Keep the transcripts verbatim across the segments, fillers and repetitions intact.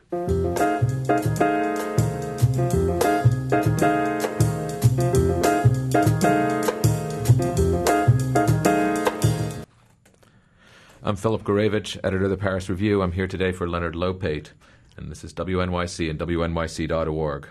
I'm Philip Gurevich, editor of the Paris Review. I'm here today for Leonard Lopate, and this is W N Y C and W N Y C dot org.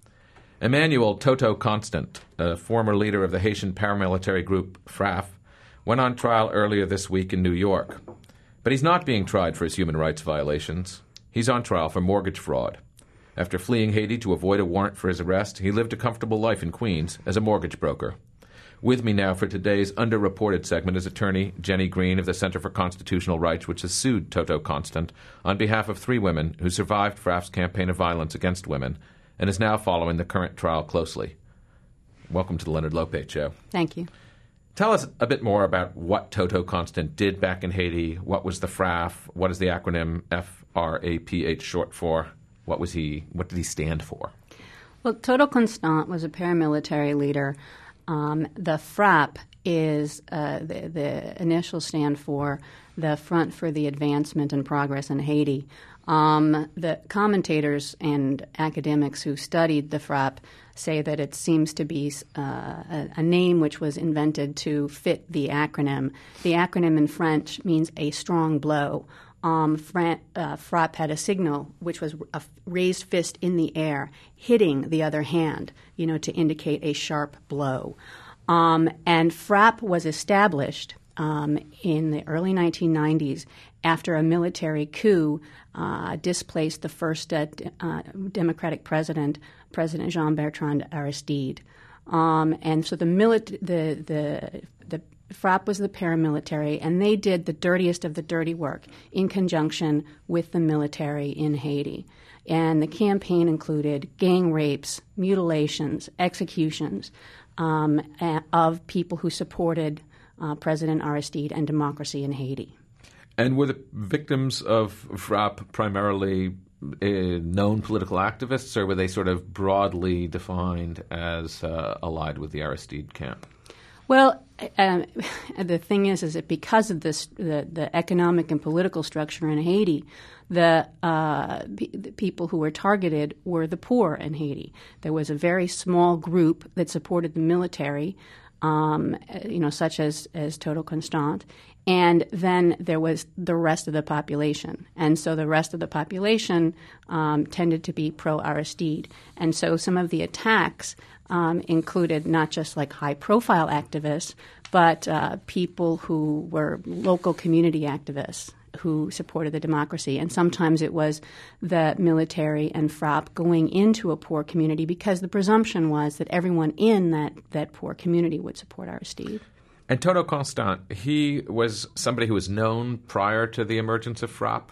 Emmanuel Toto Constant, a former leader of the Haitian paramilitary group FRAPP, went on trial earlier this week in New York. But he's not being tried for his human rights violations. He's on trial for mortgage fraud. After fleeing Haiti to avoid a warrant for his arrest, he lived a comfortable life in Queens as a mortgage broker. With me now for today's underreported segment is attorney Jenny Green of the Center for Constitutional Rights, which has sued Toto Constant on behalf of three women who survived FRAPP's campaign of violence against women and is now following the current trial closely. Welcome to the Leonard Lopate Show. Thank you. Tell us a bit more about what Toto Constant did back in Haiti. What was the FRAPP? What is the acronym F R A P H short for? What was he? What did he stand for? Well, Toto Constant was a paramilitary leader. Um, the FRAPP is uh, the, the initial stand for the Front for the Advancement and Progress in Haiti. Um, the commentators and academics who studied the FRAPP say that it seems to be uh, a, a name which was invented to fit the acronym. The acronym in French means a strong blow. Um, Fran- uh, FRAPP had a signal, which was a raised fist in the air, hitting the other hand, you know, to indicate a sharp blow. Um, and FRAPP was established um, in the early nineteen nineties after a military coup uh, displaced the first uh, d- uh, Democratic president, President Jean-Bertrand Aristide. Um, and so the, mili- the the the FRAPP was the paramilitary, and they did the dirtiest of the dirty work in conjunction with the military in Haiti. And the campaign included gang rapes, mutilations, executions um, of people who supported uh, President Aristide and democracy in Haiti. And were the victims of FRAPP primarily uh, known political activists, or were they sort of broadly defined as uh, allied with the Aristide camp? Well, uh, the thing is, is that because of this, the, the economic and political structure in Haiti, the, uh, p- the people who were targeted were the poor in Haiti. There was a very small group that supported the military, um, you know, such as, as Toto Constant, and then there was the rest of the population. And so the rest of the population um, tended to be pro-Aristide. And so some of the attacks Um, included not just like high-profile activists, but uh, people who were local community activists who supported the democracy. And sometimes it was the military and FRAPP going into a poor community because the presumption was that everyone in that, that poor community would support Aristide. And Toto Constant, he was somebody who was known prior to the emergence of FRAPP?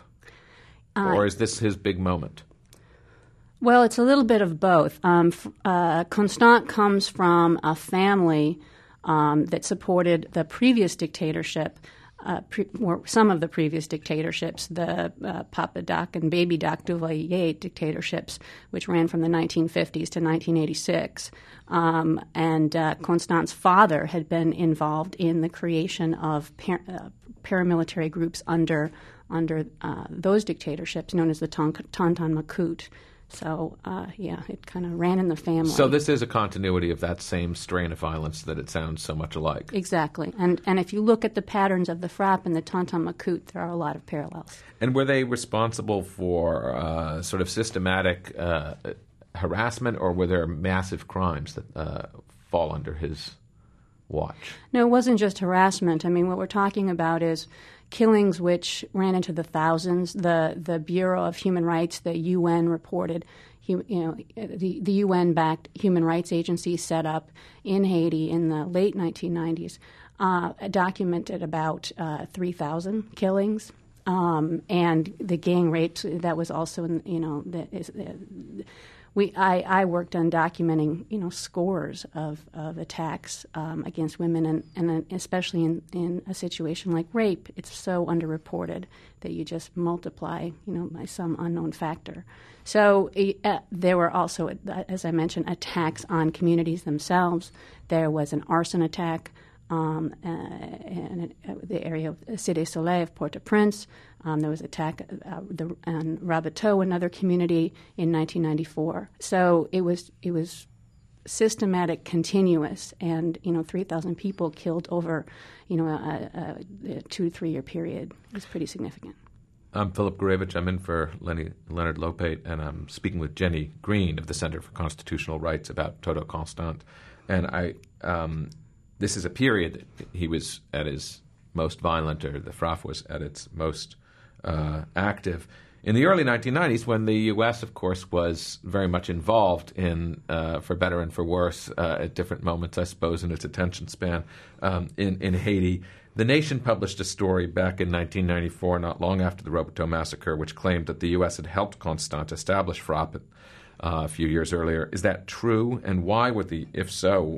Uh, or is this his big moment? Well, it's a little bit of both. Um, uh, Constant comes from a family um, that supported the previous dictatorship, uh, pre- or some of the previous dictatorships, the uh, Papa Doc and Baby Doc Duvalier dictatorships, which ran from the nineteen fifties to nineteen eighty-six. Um, and uh, Constant's father had been involved in the creation of par- uh, paramilitary groups under under uh, those dictatorships, known as the Ton- Tonton Macoute. So, uh, yeah, it kind of ran in the family. So this is a continuity of that same strain of violence that it sounds so much alike. Exactly. And and if you look at the patterns of the FRAPP and the Tonton Macoute, there are a lot of parallels. And were they responsible for uh, sort of systematic uh, harassment, or were there massive crimes that uh, fall under his watch? No, it wasn't just harassment. I mean, what we're talking about is killings which ran into the thousands. The the Bureau of Human Rights, the U N reported, you know, the, the U N-backed human rights agency set up in Haiti in the late nineteen nineties, uh, documented about uh, three thousand killings. Um, and the gang rapes, that was also, in, you know, the, is, uh, we I, I worked on documenting, you know, scores of, of attacks um, against women, and, and especially in, in a situation like rape, it's so underreported that you just multiply, you know, by some unknown factor. So uh, there were also, as I mentioned, attacks on communities themselves. There was an arson attack um, uh, in uh, the area of Cité Soleil of Port-au-Prince. Um, there was an attack uh, the, on Rabateau, another community, in nineteen ninety-four. So it was it was systematic, continuous, and you know, three thousand people killed over you know a, a, a two to three year period. It was pretty significant. I'm Philip Gurevich. I'm in for Lenny, Leonard Lopate, and I'm speaking with Jenny Green of the Center for Constitutional Rights about Toto Constant. And I, um, this is a period he was at his most violent, or the F R A F was at its most uh, active. In the early nineteen nineties, when the U S, of course, was very much involved in, uh, for better and for worse, uh, at different moments, I suppose, in its attention span, um, in, in Haiti. The Nation published a story back in nineteen ninety-four, not long after the Rabateau massacre, which claimed that the U S had helped Constant establish F R A P uh, a few years earlier. Is that true? And why would the, if so,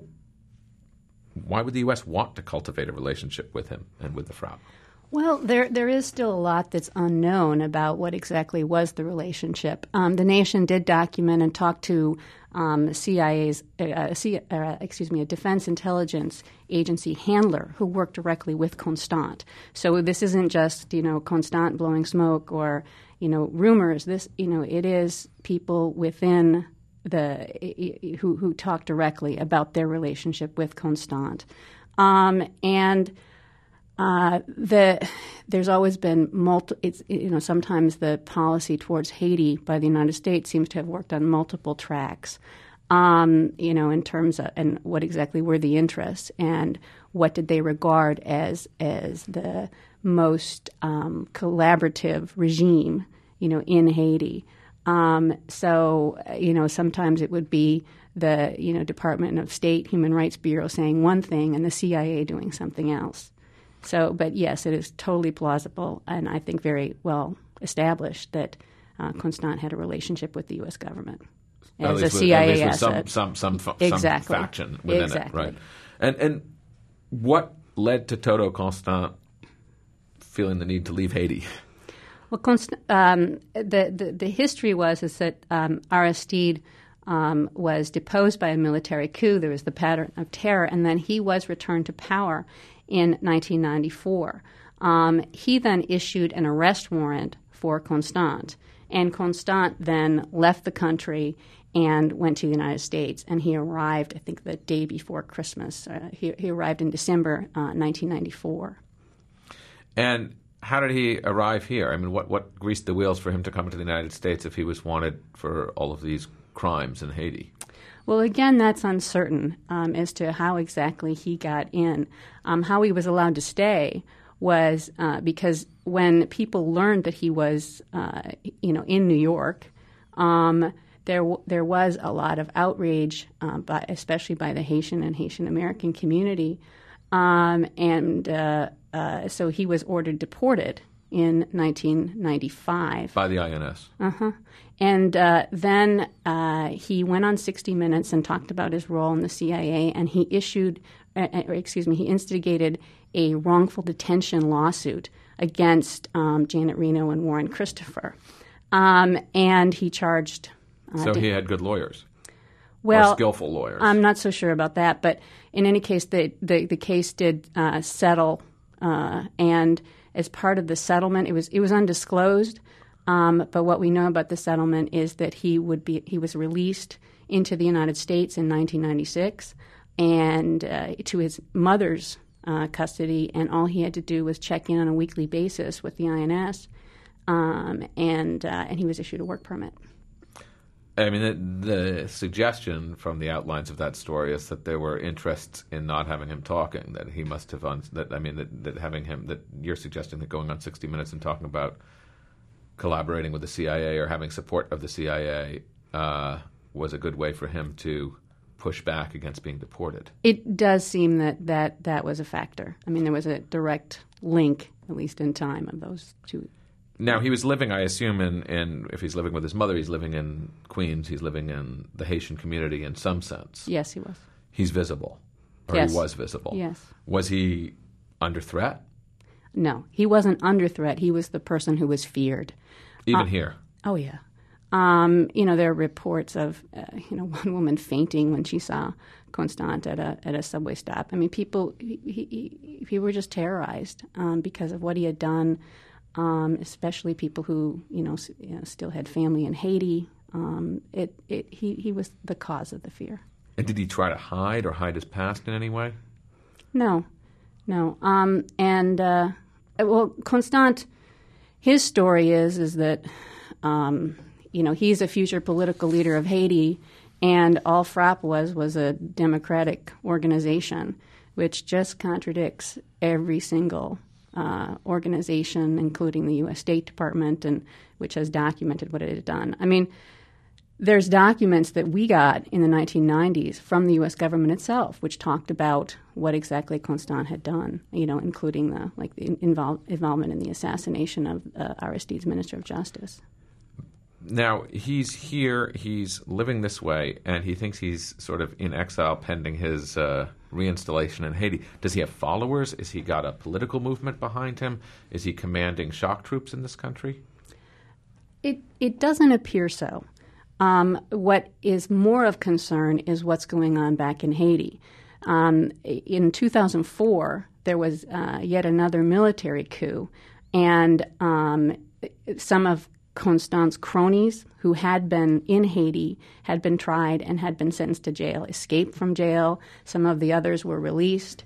why would the U S want to cultivate a relationship with him and with the F R A P? Well, there there is still a lot that's unknown about what exactly was the relationship. Um, the Nation did document and talk to um, C I A's, uh, C, uh, excuse me, a Defense Intelligence Agency handler who worked directly with Constant. So this isn't just you know Constant blowing smoke or you know rumors. This you know it is people within the who who talk directly about their relationship with Constant, um, and. Uh, the, there's always been multi, it's, you know, sometimes the policy towards Haiti by the United States seems to have worked on multiple tracks, um, you know, in terms of, and what exactly were the interests and what did they regard as, as the most um, collaborative regime, you know, in Haiti. Um, so, you know, sometimes it would be the, you know, Department of State Human Rights Bureau saying one thing and the C I A doing something else. So, but yes, it is totally plausible and I think very well established that uh, Constant had a relationship with the U S government as a C I A with, at least asset. With some, some, some, exactly. some faction within exactly. it, right? And and what led to Toto Constant feeling the need to leave Haiti? Well, Const- um, the, the the history was is that um, Aristide um, was deposed by a military coup. There was the pattern of terror, and then he was returned to power in nineteen ninety-four. Um, he then issued an arrest warrant for Constant, and Constant then left the country and went to the United States, and he arrived, I think, the day before Christmas. Uh, he, he arrived in December uh, nineteen ninety-four. And how did he arrive here? I mean, what, what greased the wheels for him to come to the United States if he was wanted for all of these crimes in Haiti? Well, again, that's uncertain um, as to how exactly he got in. Um, how he was allowed to stay was uh, because when people learned that he was, uh, you know, in New York, um, there w- there was a lot of outrage, uh, by, especially by the Haitian and Haitian American community, um, and uh, uh, so he was ordered deported in nineteen ninety-five. By the I N S. Uh-huh. And uh, then uh, he went on sixty minutes and talked about his role in the C I A, and he issued, uh, or excuse me, he instigated a wrongful detention lawsuit against um, Janet Reno and Warren Christopher. Um, and he charged... Uh, so de- he had good lawyers? Well, or skillful lawyers? I'm not so sure about that, but in any case, the, the, the case did uh, settle, uh, and as part of the settlement, it was it was undisclosed, um, but what we know about the settlement is that he would be he was released into the United States in nineteen ninety-six and uh, to his mother's uh, custody, and all he had to do was check in on a weekly basis with the I N S, um, and uh, and he was issued a work permit. I mean, the, the suggestion from the outlines of that story is that there were interests in not having him talking, that he must have, un- that I mean, that, that having him, that you're suggesting that going on sixty minutes and talking about collaborating with the C I A or having support of the C I A uh, was a good way for him to push back against being deported. It does seem that that, that was a factor. I mean, there was a direct link, at least in time, of those two. Now, he was living, I assume, in, in if he's living with his mother, he's living in Queens, he's living in the Haitian community in some sense. Yes, he was. He's visible, or yes. he was visible. Yes. Was he under threat? No, he wasn't under threat. He was the person who was feared. Even uh, here? Oh, yeah. Um, you know, there are reports of, uh, you know, one woman fainting when she saw Constant at a at a subway stop. I mean, people he, he, he were just terrorized um, because of what he had done, um, especially people who, you know, s- you know, still had family in Haiti. Um, it, it he, he was the cause of the fear. And did he try to hide or hide his past in any way? No, no. Um, and, uh, well, Constant, his story is, is that, um, you know, he's a future political leader of Haiti, and all FRAP was was a democratic organization, which just contradicts every single uh, organization, including the U S State Department, and which has documented what it had done. I mean, there's documents that we got in the nineteen nineties from the U S government itself, which talked about what exactly Constant had done, you know, including the like the invol- involvement in the assassination of uh, Aristide's Minister of Justice. Now, he's here, he's living this way, and he thinks he's sort of in exile pending his uh, reinstallation in Haiti. Does he have followers? Is he got a political movement behind him? Is he commanding shock troops in this country? It it doesn't appear so. Um, what is more of concern is what's going on back in Haiti. Um, in two thousand four, there was uh, yet another military coup, and um, some of Constant's cronies who had been in Haiti had been tried and had been sentenced to jail, escaped from jail. Some of the others were released.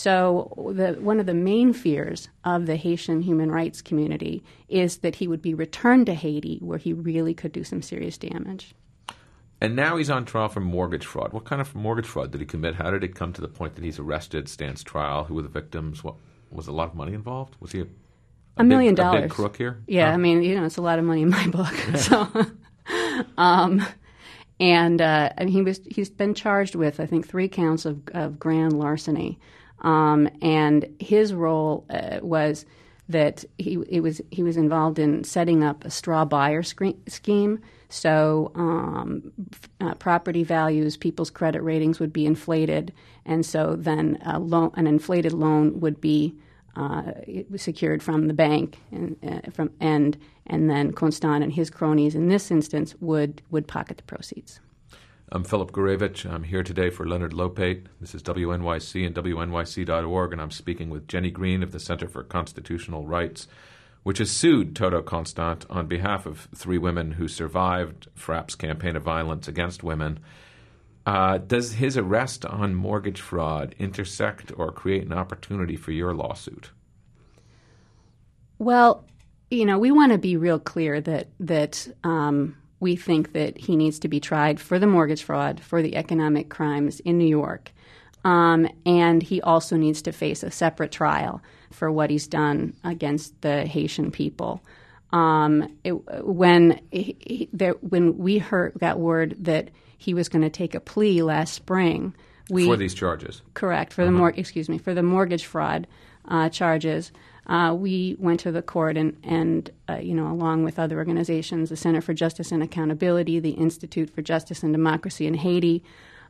So the, one of the main fears of the Haitian human rights community is that he would be returned to Haiti, where he really could do some serious damage. And now he's on trial for mortgage fraud. What kind of mortgage fraud did he commit? How did it come to the point that he's arrested, stands trial? Who were the victims? What, was a lot of money involved? Was he a A, a million big, dollars. A big crook here? Yeah, huh? I mean, you know, it's a lot of money in my book. so, um, and uh, and he was he's been charged with, I think, three counts of, of grand larceny, um, and his role uh, was that he it was he was involved in setting up a straw buyer scre- scheme. So um, uh, property values, people's credit ratings would be inflated, and so then a loan, an inflated loan would be Uh, it was secured from the bank, and uh, from and and then Constant and his cronies in this instance would would pocket the proceeds. I'm Philip Gurevich. I'm here today for Leonard Lopate. This is W N Y C and W N Y C dot org, and I'm speaking with Jenny Green of the Center for Constitutional Rights, which has sued Toto Constant on behalf of three women who survived FRAP's campaign of violence against women. Uh, does his arrest on mortgage fraud intersect or create an opportunity for your lawsuit? Well, you know, we want to be real clear that that um, we think that he needs to be tried for the mortgage fraud, for the economic crimes in New York, um, and he also needs to face a separate trial for what he's done against the Haitian people. Um, it, when he, he, there, when we heard got word that he was going to take a plea last spring, we for these charges, correct for uh-huh. the mor- excuse me for the mortgage fraud uh, charges. Uh, we went to the court and, and uh, you know, along with other organizations, the Center for Justice and Accountability, the Institute for Justice and Democracy in Haiti,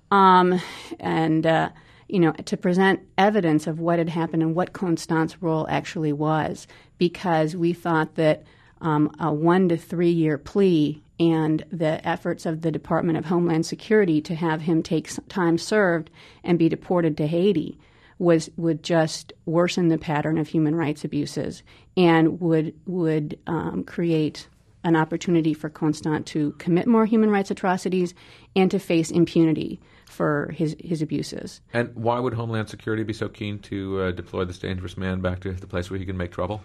um, and uh, you know, to present evidence of what had happened and what Constant's role actually was, because we thought that um, a one to three year plea and the efforts of the Department of Homeland Security to have him take time served and be deported to Haiti was would just worsen the pattern of human rights abuses and would would um, create an opportunity for Constant to commit more human rights atrocities and to face impunity for his, his abuses. And why would Homeland Security be so keen to uh, deploy this dangerous man back to the place where he can make trouble?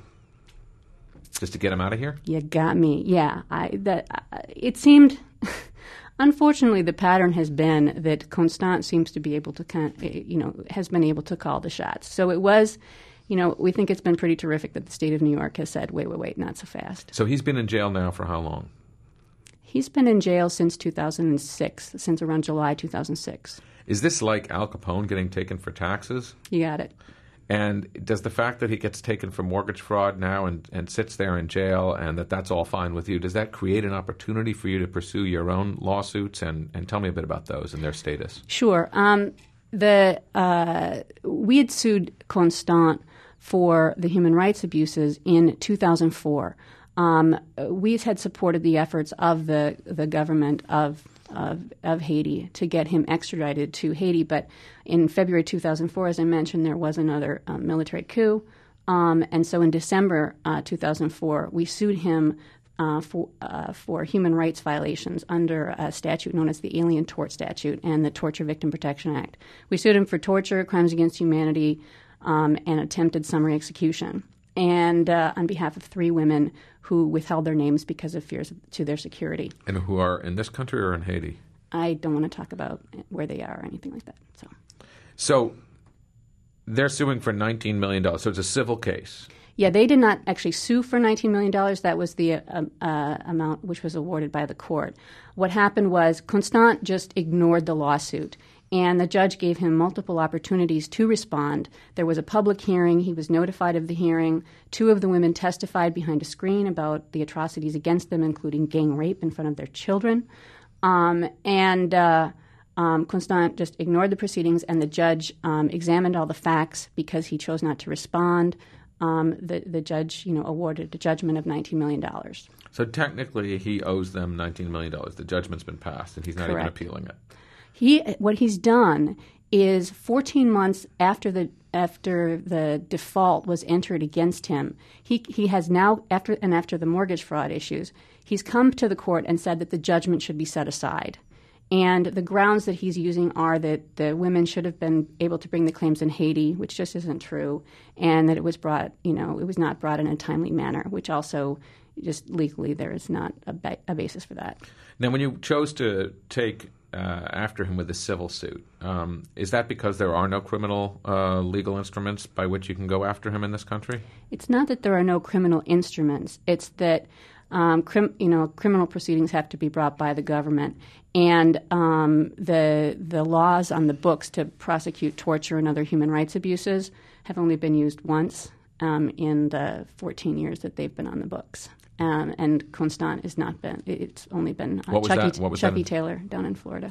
Just to get him out of here? You got me. Yeah, I that uh, it seemed. Unfortunately, the pattern has been that Constant seems to be able to, you know, has been able to call the shots. So it was, you know, we think it's been pretty terrific that the state of New York has said, wait, wait, wait, not so fast. So he's been in jail now for how long? He's been in jail since two thousand six, since around July two thousand six. Is this like Al Capone getting taken for taxes? You got it. And does the fact that he gets taken for mortgage fraud now and, and sits there in jail and that that's all fine with you, does that create an opportunity for you to pursue your own lawsuits? And, and tell me a bit about those and their status. Sure. Um, the uh, we had sued Constant for the human rights abuses in two thousand four. Um, we had supported the efforts of the, the government of, of of Haiti to get him extradited to Haiti. But in February two thousand four, as I mentioned, there was another um, military coup. Um, and so in December uh, two thousand four, we sued him uh, for, uh, for human rights violations under a statute known as the Alien Tort Statute and the Torture Victim Protection Act. We sued him for torture, crimes against humanity, um, and attempted summary execution, and uh, on behalf of three women who withheld their names because of fears to their security. And who are in this country or in Haiti? I don't want to talk about where they are or anything like that. So, so they're suing for nineteen million dollars. So it's a civil case. Yeah, they did not actually sue for nineteen million dollars. That was the uh, uh, amount which was awarded by the court. What happened was Constant just ignored the lawsuit, and the judge gave him multiple opportunities to respond. There was a public hearing. He was notified of the hearing. Two of the women testified behind a screen about the atrocities against them, including gang rape in front of their children. Um, and uh, um, Constant just ignored the proceedings, and the judge um, examined all the facts because he chose not to respond. Um, the, the judge, you know, awarded a judgment of nineteen million dollars. So technically, he owes them nineteen million dollars. The judgment's been passed, and he's not Correct. even appealing it. He, what he's done is fourteen months after the after the default was entered against him, he he has now after and after the mortgage fraud issues, he's come to the court and said that the judgment should be set aside. And the grounds that he's using are that the women should have been able to bring the claims in Haiti, which just isn't true, and that it was brought, you know, it was not brought in a timely manner, which also just legally there is not a, ba- a basis for that. Now, when you chose to take uh, after him with a civil suit, um, is that because there are no criminal uh, legal instruments by which you can go after him in this country? It's not that there are no criminal instruments. It's that Um, crim, you know, criminal proceedings have to be brought by the government, and um, the the laws on the books to prosecute torture and other human rights abuses have only been used once um, in the fourteen years that they've been on the books. Um, and Constant has not been; it's only been uh, What was Chucky, that? What was Chucky that? Taylor down in Florida.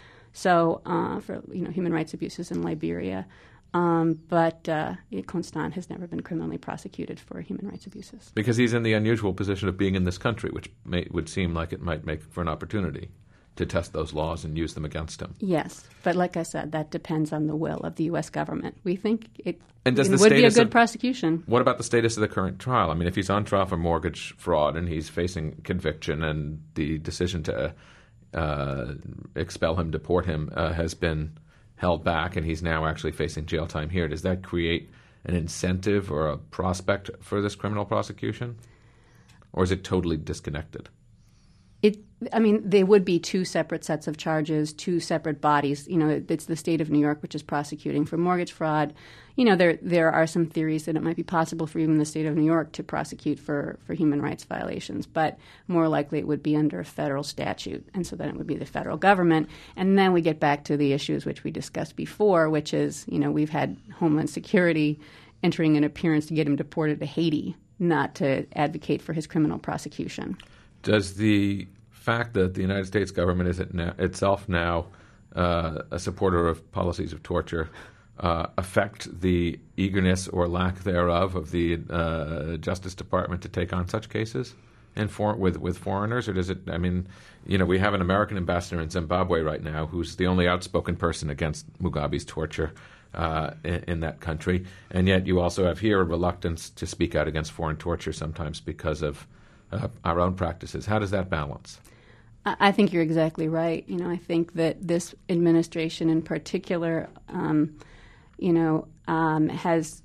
So uh, for you know human rights abuses in Liberia. Um, but uh, Constant has never been criminally prosecuted for human rights abuses. Because he's in the unusual position of being in this country, which may, would seem like it might make for an opportunity to test those laws and use them against him. Yes, but like I said, that depends on the will of the U S government. We think it, and does it the would be a good of, prosecution. What about the status of the current trial? I mean, if he's on trial for mortgage fraud and he's facing conviction and the decision to uh, expel him, deport him, uh, has been held back, and he's now actually facing jail time here. Does that create an incentive or a prospect for this criminal prosecution? Or is it totally disconnected? It, I mean, they would be two separate sets of charges, two separate bodies. You know, it's the state of New York which is prosecuting for mortgage fraud. You know, there there are some theories that it might be possible for even the state of New York to prosecute for, for human rights violations, but more likely it would be under a federal statute, and so then it would be the federal government. And then we get back to the issues which we discussed before, which is, you know, we've had Homeland Security entering an appearance to get him deported to Haiti, not to advocate for his criminal prosecution. Does the fact that the United States government is it now, itself now uh, a supporter of policies of torture uh, affect the eagerness or lack thereof of the uh, Justice Department to take on such cases and for, with with foreigners, or does it? I mean, you know, we have an American ambassador in Zimbabwe right now who's the only outspoken person against Mugabe's torture uh, in, in that country, and yet you also have here a reluctance to speak out against foreign torture sometimes because of uh, our own practices. How does that balance? I think you're exactly right. You know, I think that this administration in particular, um, you know, um, has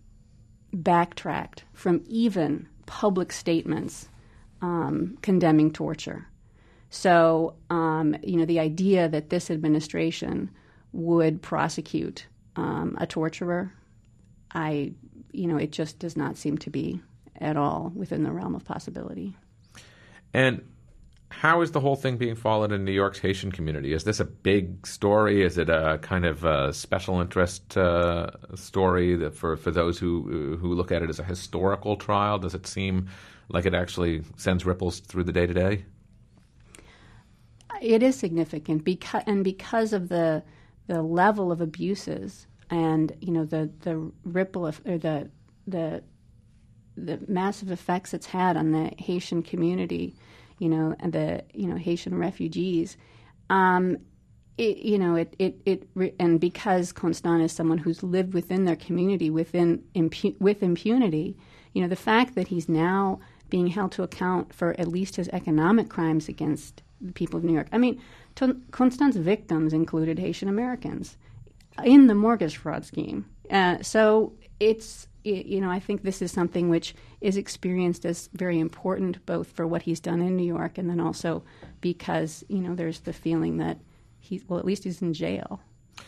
backtracked from even public statements um, condemning torture. So, um, you know, the idea that this administration would prosecute um, a torturer, I, you know, it just does not seem to be at all within the realm of possibility. And how is the whole thing being followed in New York's Haitian community? Is this a big story? Is it a kind of a special interest uh, story that for, for those who who look at it as a historical trial? Does it seem like it actually sends ripples through the day-to-day? It is significant, because, and because of the the level of abuses and, you know, the, the ripple of, or the the the massive effects it's had on the Haitian community, you know, and the you know Haitian refugees. Um, it, you know, it it it and because Constant is someone who's lived within their community within impu- with impunity, you know, the fact that he's now being held to account for at least his economic crimes against the people of New York. I mean, Constant's victims included Haitian Americans in the mortgage fraud scheme. Uh, so it's, you know, I think this is something which is experienced as very important, both for what he's done in New York and then also because, you know, there's the feeling that he's, well, at least he's in jail.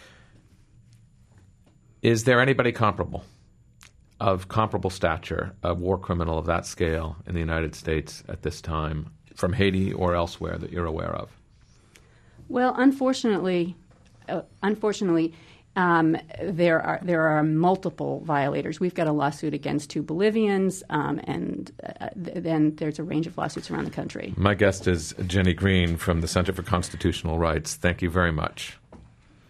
Is there anybody comparable, of comparable stature, a war criminal of that scale in the United States at this time, from Haiti or elsewhere, that you're aware of? Well, unfortunately, uh, unfortunately, um, there are there are multiple violators. We've got a lawsuit against two Bolivians, um, and uh, th- then there's a range of lawsuits around the country. My guest is Jenny Green from the Center for Constitutional Rights. Thank you very much.